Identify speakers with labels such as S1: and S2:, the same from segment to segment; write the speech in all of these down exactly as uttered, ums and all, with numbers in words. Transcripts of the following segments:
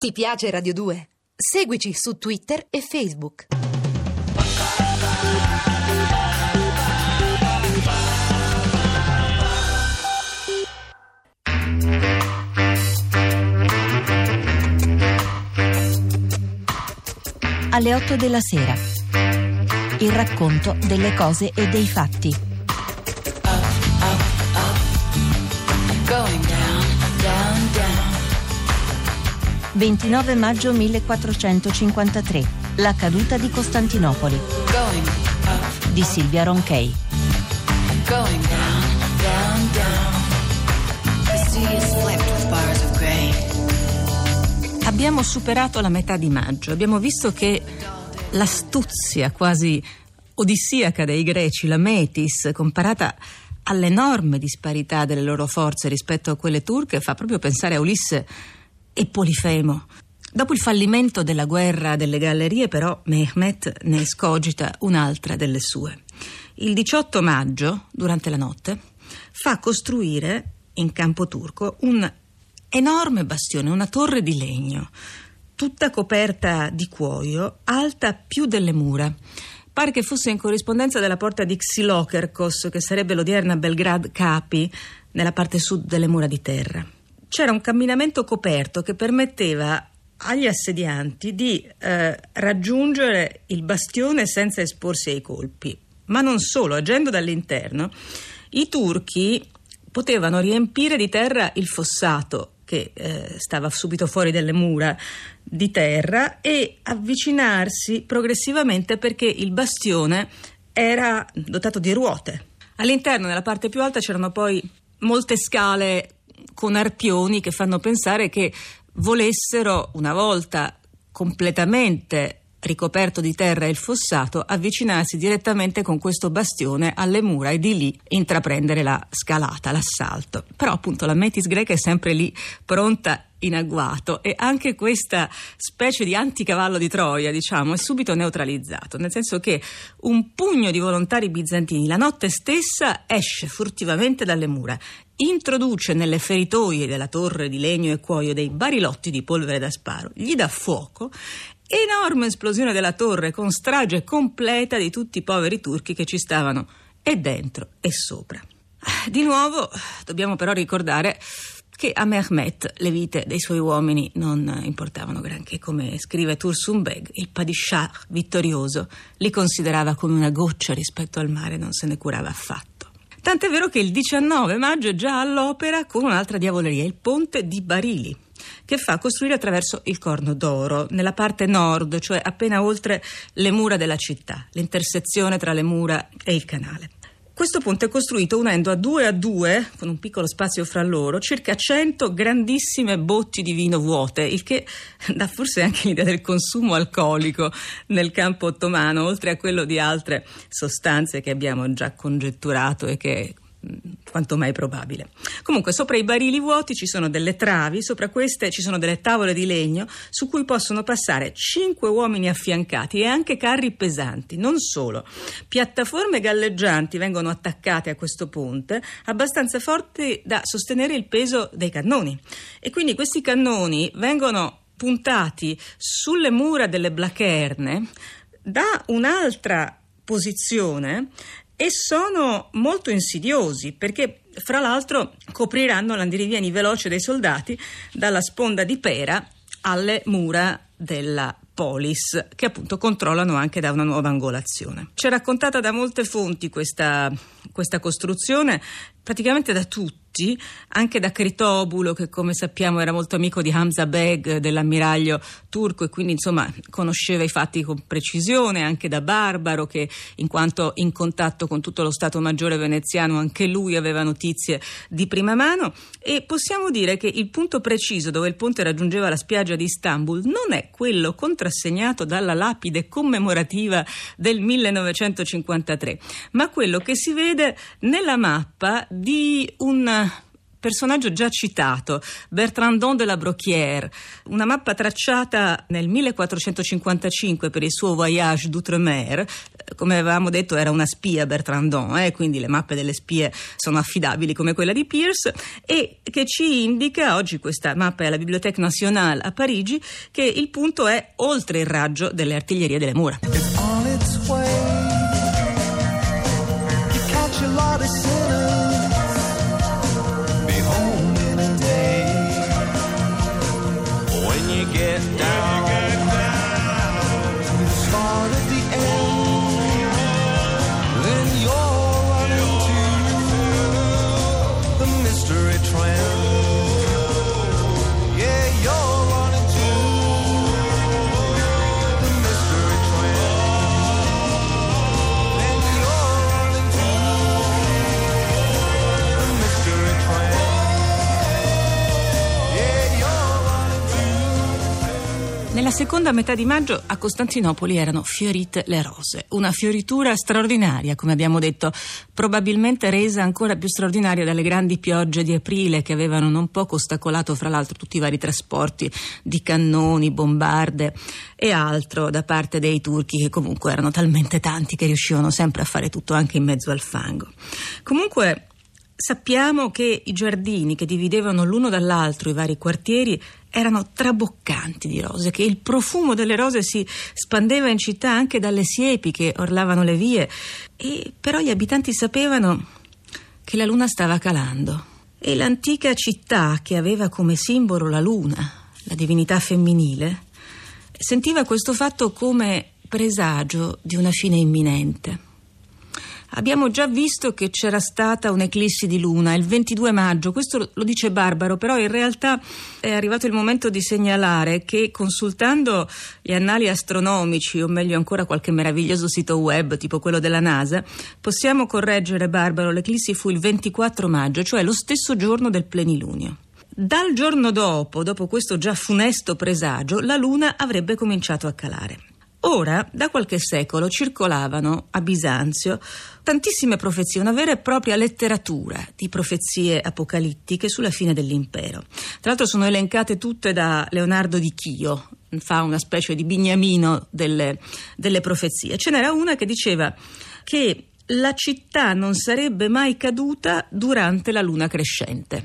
S1: Ti piace Radio due? Seguici su Twitter e Facebook.
S2: Alle otto della sera. Il racconto delle cose e dei fatti.
S3: Up, up, up. Going down, down, down.
S2: ventinove maggio millequattrocentocinquantatré. La caduta di Costantinopoli.
S3: Going up,
S2: Di Silvia Ronchey.
S3: going down, down, down. The sea is flecked with bars of gray.
S4: Abbiamo superato la metà di maggio, abbiamo visto che l'astuzia quasi odissiaca dei greci, la metis, comparata all'enorme disparità delle loro forze rispetto a quelle turche, fa proprio pensare a Ulisse e Polifemo. Dopo il fallimento della guerra delle gallerie, però, Mehmet ne escogita un'altra delle sue. Il diciotto maggio, durante la notte, fa costruire in campo turco un enorme bastione, una torre di legno, tutta coperta di cuoio, alta più delle mura. Pare che fosse in corrispondenza della porta di Xilokerkos, che sarebbe l'odierna Belgrad Capi, nella parte sud delle mura di terra. C'era un camminamento coperto che permetteva agli assedianti di eh, raggiungere il bastione senza esporsi ai colpi. Ma non solo, agendo dall'interno, i turchi potevano riempire di terra il fossato che eh, stava subito fuori dalle mura di terra e avvicinarsi progressivamente, perché il bastione era dotato di ruote. All'interno, nella parte più alta, c'erano poi molte scale con arpioni che fanno pensare che volessero, una volta completamente ricoperto di terra il fossato, avvicinarsi direttamente con questo bastione alle mura e di lì intraprendere la scalata, l'assalto. Però appunto la metis greca è sempre lì pronta in agguato, e anche questa specie di anticavallo di Troia, diciamo, è subito neutralizzato, nel senso che un pugno di volontari bizantini la notte stessa esce furtivamente dalle mura, introduce nelle feritoie della torre di legno e cuoio dei barilotti di polvere da sparo, gli dà fuoco. Enorme esplosione della torre con strage completa di tutti i poveri turchi che ci stavano e dentro e sopra. Di nuovo dobbiamo però ricordare che a Mehmet le vite dei suoi uomini non importavano granché. Come scrive Tursun Beg, il padishah vittorioso li considerava come una goccia rispetto al mare, non se ne curava affatto. Tant'è vero che il diciannove maggio è già all'opera con un'altra diavoleria, il ponte di Barili, che fa costruire attraverso il Corno d'Oro, nella parte nord, cioè appena oltre le mura della città, l'intersezione tra le mura e il canale. Questo ponte è costruito unendo a due a due, con un piccolo spazio fra loro, circa cento grandissime botti di vino vuote, il che dà forse anche l'idea del consumo alcolico nel campo ottomano, oltre a quello di altre sostanze che abbiamo già congetturato e che quanto mai probabile. Comunque, sopra i barili vuoti ci sono delle travi, sopra queste ci sono delle tavole di legno su cui possono passare cinque uomini affiancati e anche carri pesanti. Non solo, piattaforme galleggianti vengono attaccate a questo ponte, abbastanza forti da sostenere il peso dei cannoni, e quindi questi cannoni vengono puntati sulle mura delle Blacherne da un'altra posizione e sono molto insidiosi, perché fra l'altro copriranno l'andirivieni veloce dei soldati dalla sponda di Pera alle mura della Polis, che appunto controllano anche da una nuova angolazione. C'è raccontata da molte fonti questa, questa costruzione, praticamente da tutti, anche da Critobulo, che come sappiamo era molto amico di Hamza Beg, dell'ammiraglio turco, e quindi insomma conosceva i fatti con precisione, anche da Barbaro, che in quanto in contatto con tutto lo Stato Maggiore veneziano anche lui aveva notizie di prima mano. E possiamo dire che il punto preciso dove il ponte raggiungeva la spiaggia di Istanbul non è quello contrassegnato dalla lapide commemorativa del millenovecentocinquantatré, ma quello che si vede nella mappa di un personaggio già citato, Bertrandon de la Brocquière, una mappa tracciata nel millequattrocentocinquantacinque per il suo Voyage d'Outre-mer, come avevamo detto, era una spia Bertrandon, eh, quindi le mappe delle spie sono affidabili come quella di Pierce, e che ci indica, oggi questa mappa è alla Bibliothèque Nationale a Parigi, che il punto è oltre il raggio delle artiglierie delle mura.
S5: It's on its way to catch a lot of sinners, be home in a day. When you get down to the start of the end, then you're running to the mystery train. Yeah, you're running to the mystery train. Then you're running to the mystery train. Yeah, you're running to.
S4: Nella seconda metà di maggio a Costantinopoli erano fiorite le rose, una fioritura straordinaria, come abbiamo detto, probabilmente resa ancora più straordinaria dalle grandi piogge di aprile che avevano non poco ostacolato fra l'altro tutti i vari trasporti di cannoni, bombarde e altro da parte dei turchi, che comunque erano talmente tanti che riuscivano sempre a fare tutto anche in mezzo al fango. Comunque sappiamo che i giardini che dividevano l'uno dall'altro i vari quartieri erano traboccanti di rose, che il profumo delle rose si spandeva in città anche dalle siepi che orlavano le vie, e però gli abitanti sapevano che la luna stava calando e l'antica città, che aveva come simbolo la luna, la divinità femminile, sentiva questo fatto come presagio di una fine imminente. Abbiamo già visto che c'era stata un'eclissi di luna il ventidue maggio, questo lo dice Barbaro, però in realtà è arrivato il momento di segnalare che, consultando gli annali astronomici, o meglio ancora qualche meraviglioso sito web tipo quello della NASA, possiamo correggere Barbaro, l'eclissi fu il ventiquattro maggio, cioè lo stesso giorno del plenilunio. Dal giorno dopo, dopo questo già funesto presagio, la luna avrebbe cominciato a calare. Ora, da qualche secolo, circolavano a Bisanzio tantissime profezie, una vera e propria letteratura di profezie apocalittiche sulla fine dell'impero. Tra l'altro sono elencate tutte da Leonardo di Chio, fa una specie di bignamino delle, delle profezie. Ce n'era una che diceva che la città non sarebbe mai caduta durante la luna crescente,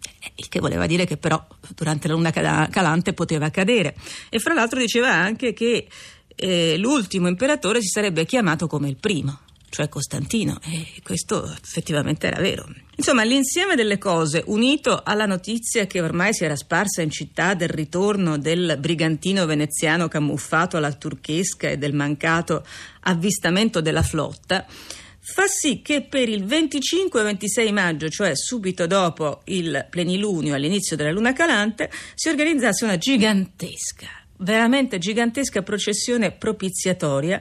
S4: il che voleva dire che però durante la luna calante poteva cadere. E fra l'altro diceva anche che eh, l'ultimo imperatore si sarebbe chiamato come il primo, cioè Costantino, e questo effettivamente era vero. Insomma, l'insieme delle cose, unito alla notizia che ormai si era sparsa in città del ritorno del brigantino veneziano camuffato alla turchesca e del mancato avvistamento della flotta, fa sì che per il venticinque e ventisei maggio, cioè subito dopo il plenilunio, all'inizio della luna calante, si organizzasse una gigantesca, veramente gigantesca processione propiziatoria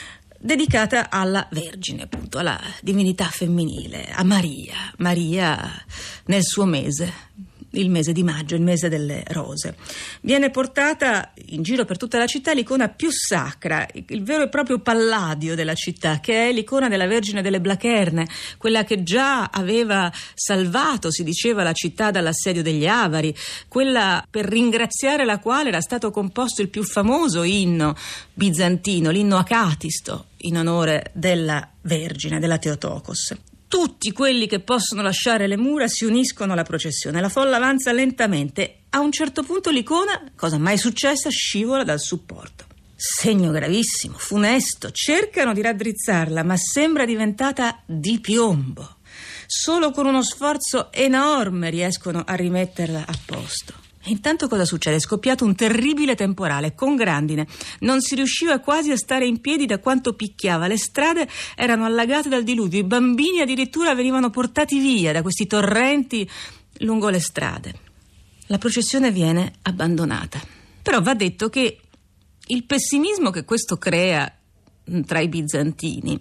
S4: dedicata alla Vergine, appunto, alla divinità femminile, a Maria, Maria nel suo mese, il mese di maggio, il mese delle rose. Viene portata in giro per tutta la città l'icona più sacra, il vero e proprio palladio della città, che è l'icona della Vergine delle Blacherne, quella che già aveva salvato, si diceva, la città dall'assedio degli Avari, quella per ringraziare la quale era stato composto il più famoso inno bizantino, l'inno acatisto, in onore della Vergine, della Theotokos. Tutti quelli che possono lasciare le mura si uniscono alla processione. La folla avanza lentamente. A un certo punto l'icona, cosa mai successa, scivola dal supporto. Segno gravissimo, funesto. Cercano di raddrizzarla, ma sembra diventata di piombo. Solo con uno sforzo enorme riescono a rimetterla a posto. E intanto cosa succede? È scoppiato un terribile temporale con grandine. Non si riusciva quasi a stare in piedi da quanto picchiava. Le strade erano allagate dal diluvio. I bambini addirittura venivano portati via da questi torrenti lungo le strade. La processione viene abbandonata. Però va detto che il pessimismo che questo crea tra i bizantini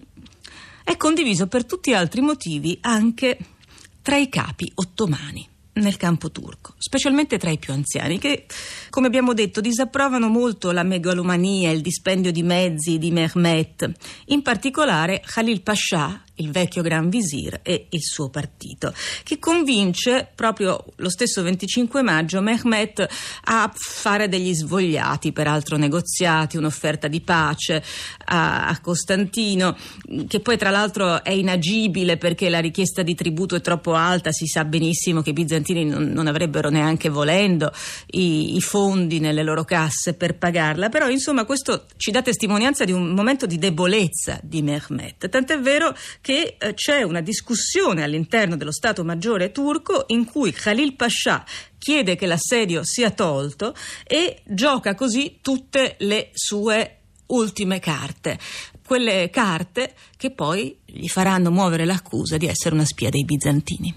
S4: è condiviso per tutti altri motivi anche tra i capi ottomani nel campo turco, specialmente tra i più anziani, che, come abbiamo detto, disapprovano molto la megalomania e il dispendio di mezzi di Mehmet. In particolare Khalil Pascià, il vecchio Gran Visir e il suo partito, che convince proprio lo stesso venticinque maggio Mehmed a fare degli svogliati, peraltro negoziati, un'offerta di pace a, a Costantino, che poi tra l'altro è inagibile perché la richiesta di tributo è troppo alta. Si sa benissimo che i bizantini non, non avrebbero neanche volendo i, i fondi nelle loro casse per pagarla, però insomma questo ci dà testimonianza di un momento di debolezza di Mehmed, tant'è vero che eh, c'è una discussione all'interno dello Stato Maggiore turco in cui Khalil Pascià chiede che l'assedio sia tolto e gioca così tutte le sue ultime carte, quelle carte che poi gli faranno muovere l'accusa di essere una spia dei bizantini.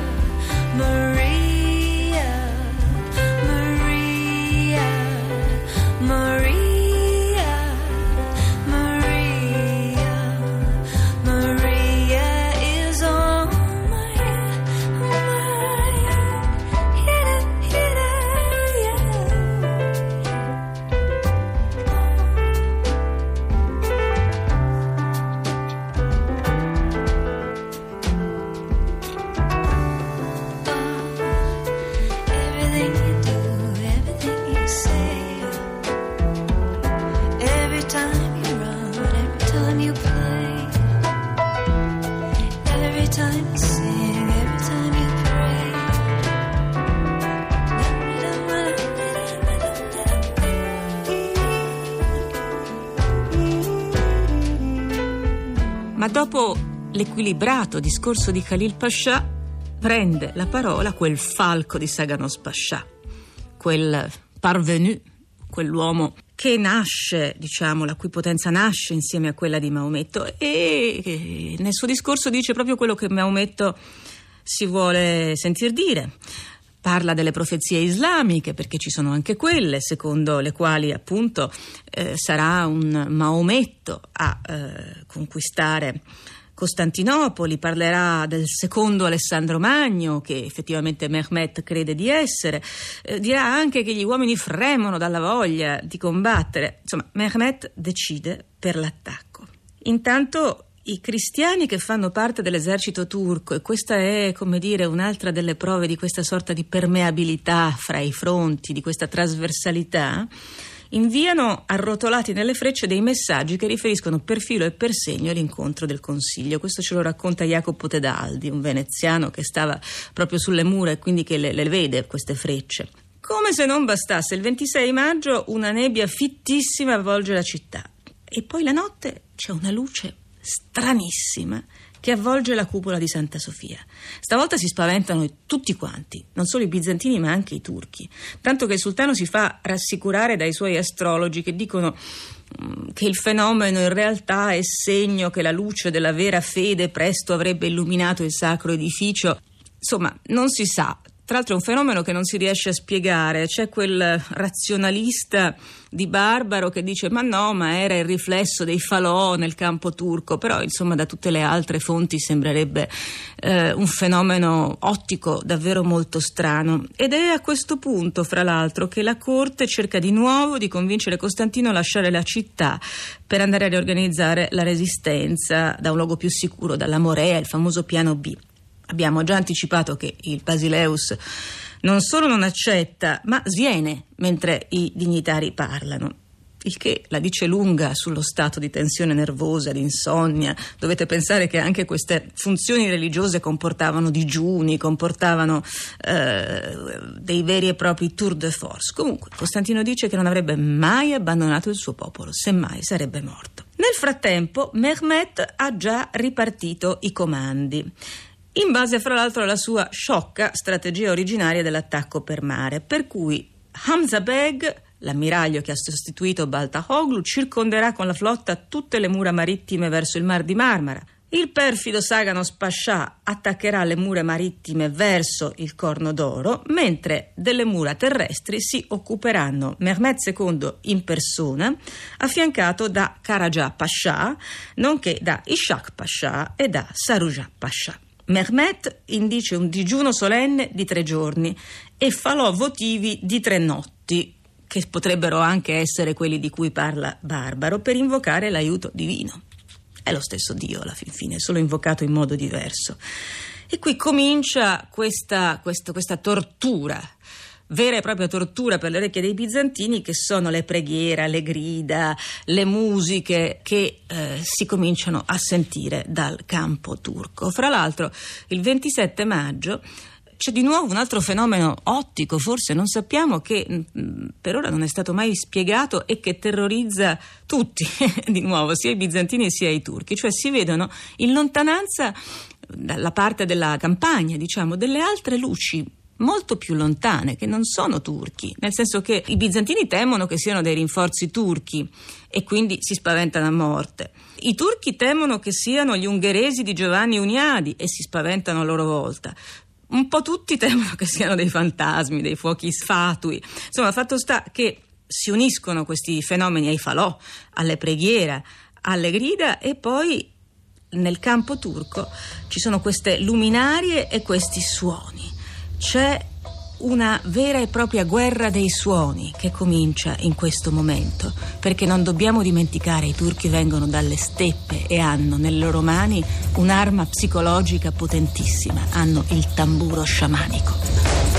S3: Maria, Maria, Maria, Maria, Maria is on my head, my head, head, everything you do, everything you say, every time you run, every time you play, every time you sing, every time you pray.
S4: Ma dopo l'equilibrato discorso di Khalil Pascià prende la parola quel falco di Saganos Pascià, quel parvenu, quell'uomo che nasce, diciamo, la cui potenza nasce insieme a quella di Maometto, e nel suo discorso dice proprio quello che Maometto si vuole sentir dire. Parla delle profezie islamiche, perché ci sono anche quelle secondo le quali appunto eh, sarà un Maometto a eh, conquistare Costantinopoli. Parlerà del secondo Alessandro Magno, che effettivamente Mehmed crede di essere. Eh, dirà anche che gli uomini fremono dalla voglia di combattere. Insomma, Mehmed decide per l'attacco. Intanto i cristiani che fanno parte dell'esercito turco, e questa è, come dire, un'altra delle prove di questa sorta di permeabilità fra i fronti, di questa trasversalità, inviano arrotolati nelle frecce dei messaggi che riferiscono per filo e per segno l'incontro del Consiglio. Questo ce lo racconta Jacopo Tedaldi, un veneziano che stava proprio sulle mura e quindi che le, le vede queste frecce. Come se non bastasse, il ventisei maggio una nebbia fittissima avvolge la città e poi la notte c'è una luce stranissima che avvolge la cupola di Santa Sofia. Stavolta si spaventano tutti quanti, non solo i bizantini ma anche i turchi, tanto che il sultano si fa rassicurare dai suoi astrologi che dicono mh, che il fenomeno in realtà è segno che la luce della vera fede presto avrebbe illuminato il sacro edificio. Insomma, non si sa. Tra l'altro è un fenomeno che non si riesce a spiegare. C'è quel razionalista di Barbaro che dice ma no, ma era il riflesso dei falò nel campo turco, però insomma da tutte le altre fonti sembrerebbe eh, un fenomeno ottico davvero molto strano. Ed è a questo punto, fra l'altro, che la corte cerca di nuovo di convincere Costantino a lasciare la città per andare a riorganizzare la resistenza da un luogo più sicuro, dalla Morea, il famoso piano B. Abbiamo già anticipato che il Basileus non solo non accetta, ma sviene mentre i dignitari parlano, il che la dice lunga sullo stato di tensione nervosa, di insonnia. Dovete pensare che anche queste funzioni religiose comportavano digiuni, comportavano eh, dei veri e propri tour de force. Comunque Costantino dice che non avrebbe mai abbandonato il suo popolo, semmai sarebbe morto. Nel frattempo Mehmed ha già ripartito i comandi, in base fra l'altro alla sua sciocca strategia originaria dell'attacco per mare, per cui Hamza Beg, l'ammiraglio che ha sostituito Baltahoglu, circonderà con la flotta tutte le mura marittime verso il Mar di Marmara. Il perfido Saganos Pascià attaccherà le mura marittime verso il Corno d'Oro, mentre delle mura terrestri si occuperanno Mehmed secondo in persona, affiancato da Karagia Pascià, nonché da Ishak Pascià e da Saruja Pascià. Mehmed indice un digiuno solenne di tre giorni e falò votivi di tre notti, che potrebbero anche essere quelli di cui parla Barbaro, per invocare l'aiuto divino. è lo stesso Dio alla fin fine, solo invocato in modo diverso. E qui comincia questa, questa, questa tortura, vera e propria tortura per le orecchie dei bizantini, che sono le preghiere, le grida, le musiche che eh, si cominciano a sentire dal campo turco. Fra l'altro, il ventisette maggio c'è di nuovo un altro fenomeno ottico, forse non sappiamo, che mh, per ora non è stato mai spiegato e che terrorizza tutti, di nuovo, sia i bizantini sia i turchi, cioè si vedono in lontananza, dalla parte della campagna, diciamo, delle altre luci molto più lontane, che non sono turchi, nel senso che i bizantini temono che siano dei rinforzi turchi e quindi si spaventano a morte. I turchi temono che siano gli ungheresi di Giovanni Uniadi e si spaventano a loro volta. Un po' tutti temono che siano dei fantasmi, dei fuochi sfatui. Insomma, fatto sta che si uniscono questi fenomeni ai falò, alle preghiere, alle grida, e poi nel campo turco ci sono queste luminarie e questi suoni. C'è una vera e propria guerra dei suoni che comincia in questo momento, perché non dobbiamo dimenticare, i turchi vengono dalle steppe e hanno nelle loro mani un'arma psicologica potentissima, hanno il tamburo sciamanico.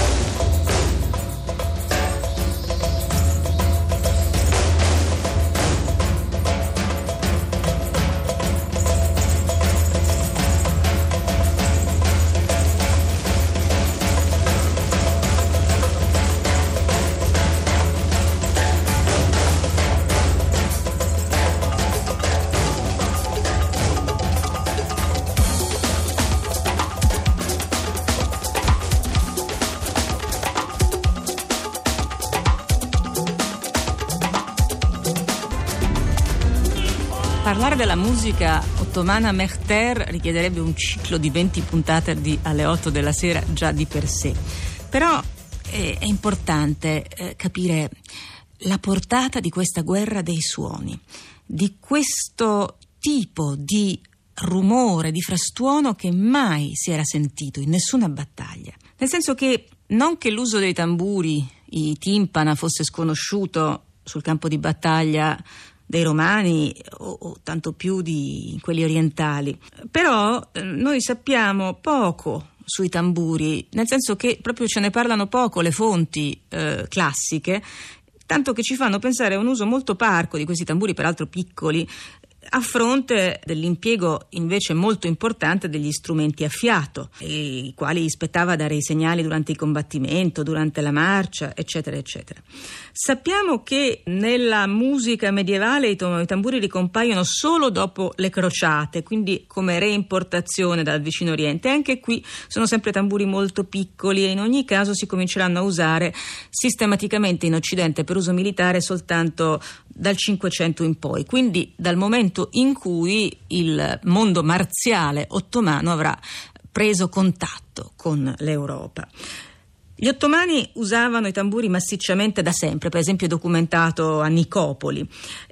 S4: Parlare della musica ottomana Mehter richiederebbe un ciclo di venti puntate di alle otto della sera già di per sé. Però è, è importante eh, capire la portata di questa guerra dei suoni, di questo tipo di rumore, di frastuono che mai si era sentito in nessuna battaglia. Nel senso che non che l'uso dei tamburi, i timpana, fosse sconosciuto sul campo di battaglia dei romani o, o tanto più di quelli orientali, però eh, noi sappiamo poco sui tamburi, nel senso che proprio ce ne parlano poco le fonti eh, classiche, tanto che ci fanno pensare a un uso molto parco di questi tamburi, peraltro piccoli, a fronte dell'impiego invece molto importante degli strumenti a fiato, i quali spettava dare i segnali durante il combattimento, durante la marcia, eccetera, eccetera. Sappiamo che nella musica medievale i, to- i tamburi ricompaiono solo dopo le crociate, quindi come reimportazione dal vicino Oriente. Anche qui sono sempre tamburi molto piccoli e in ogni caso si cominceranno a usare sistematicamente in Occidente per uso militare soltanto dal Cinquecento in poi, quindi dal momento in cui il mondo marziale ottomano avrà preso contatto con l'Europa. Gli ottomani usavano i tamburi massicciamente da sempre, per esempio è documentato a Nicopoli,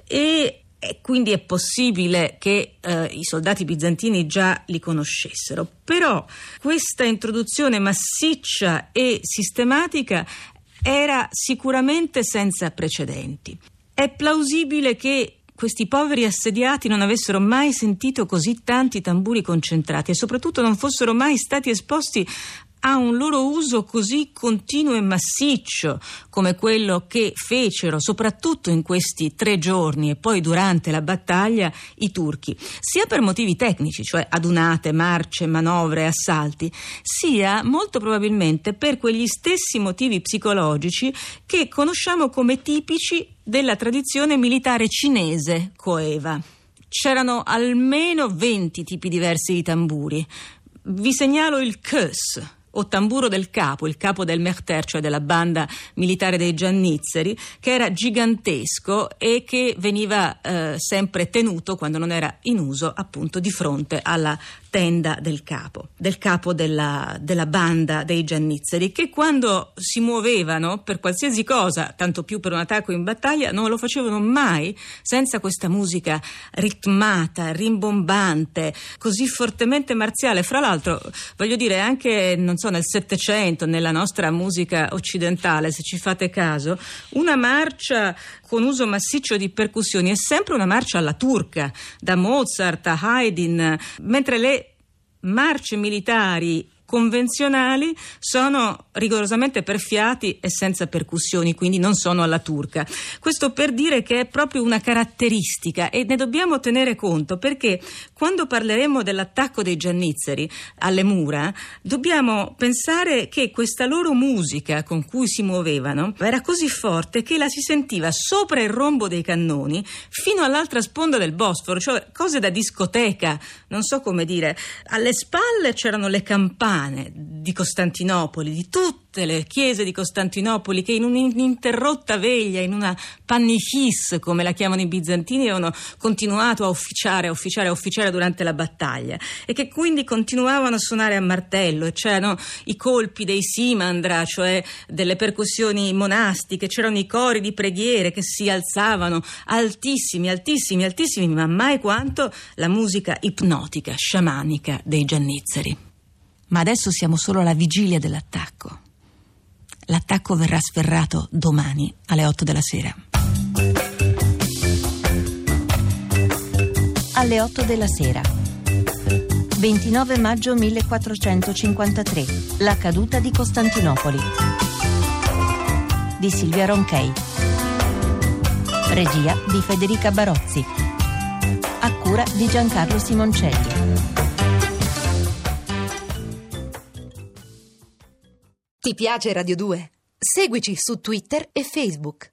S4: e, e quindi è possibile che eh, i soldati bizantini già li conoscessero. Però questa introduzione massiccia e sistematica era sicuramente senza precedenti. È plausibile che questi poveri assediati non avessero mai sentito così tanti tamburi concentrati e soprattutto non fossero mai stati esposti a un loro uso così continuo e massiccio come quello che fecero soprattutto in questi tre giorni e poi durante la battaglia i turchi, sia per motivi tecnici, cioè adunate, marce, manovre, assalti, sia molto probabilmente per quegli stessi motivi psicologici che conosciamo come tipici della tradizione militare cinese coeva. C'erano almeno venti tipi diversi di tamburi. Vi segnalo il Kös, o tamburo del capo, il capo del Mehter, cioè della banda militare dei Giannizzeri, che era gigantesco e che veniva eh, sempre tenuto, quando non era in uso, appunto di fronte alla tenda del capo, del capo della, della banda dei Giannizzeri, che quando si muovevano per qualsiasi cosa, tanto più per un attacco in battaglia, non lo facevano mai senza questa musica ritmata, rimbombante, così fortemente marziale. Fra l'altro, voglio dire, anche, non so, nel Settecento, nella nostra musica occidentale, se ci fate caso, una marcia con uso massiccio di percussioni è sempre una marcia alla turca, da Mozart a Haydn, mentre le marce militari convenzionali sono rigorosamente per fiati e senza percussioni, quindi non sono alla turca. Questo per dire che è proprio una caratteristica e ne dobbiamo tenere conto, perché quando parleremo dell'attacco dei Giannizzeri alle mura dobbiamo pensare che questa loro musica con cui si muovevano era così forte che la si sentiva sopra il rombo dei cannoni fino all'altra sponda del Bosforo, cioè cose da discoteca, non so come dire. Alle spalle c'erano le campane di Costantinopoli, di tutte le chiese di Costantinopoli, che in un'interrotta veglia, in una panichis, come la chiamano i bizantini, avevano continuato a officiare, a officiare, a officiare durante la battaglia, e che quindi continuavano a suonare a martello, e c'erano i colpi dei simandra, cioè delle percussioni monastiche, c'erano i cori di preghiere che si alzavano altissimi, altissimi, altissimi, ma mai quanto la musica ipnotica, sciamanica dei Giannizzeri. Ma adesso siamo solo alla vigilia dell'attacco. L'attacco verrà sferrato domani alle otto della sera.
S2: Alle otto della sera. ventinove maggio millequattrocentocinquantatré. La caduta di Costantinopoli. Di Silvia Ronchey. Regia di Federica Barozzi. A cura di Giancarlo Simoncelli.
S1: Ti piace Radio due? Seguici su Twitter e Facebook.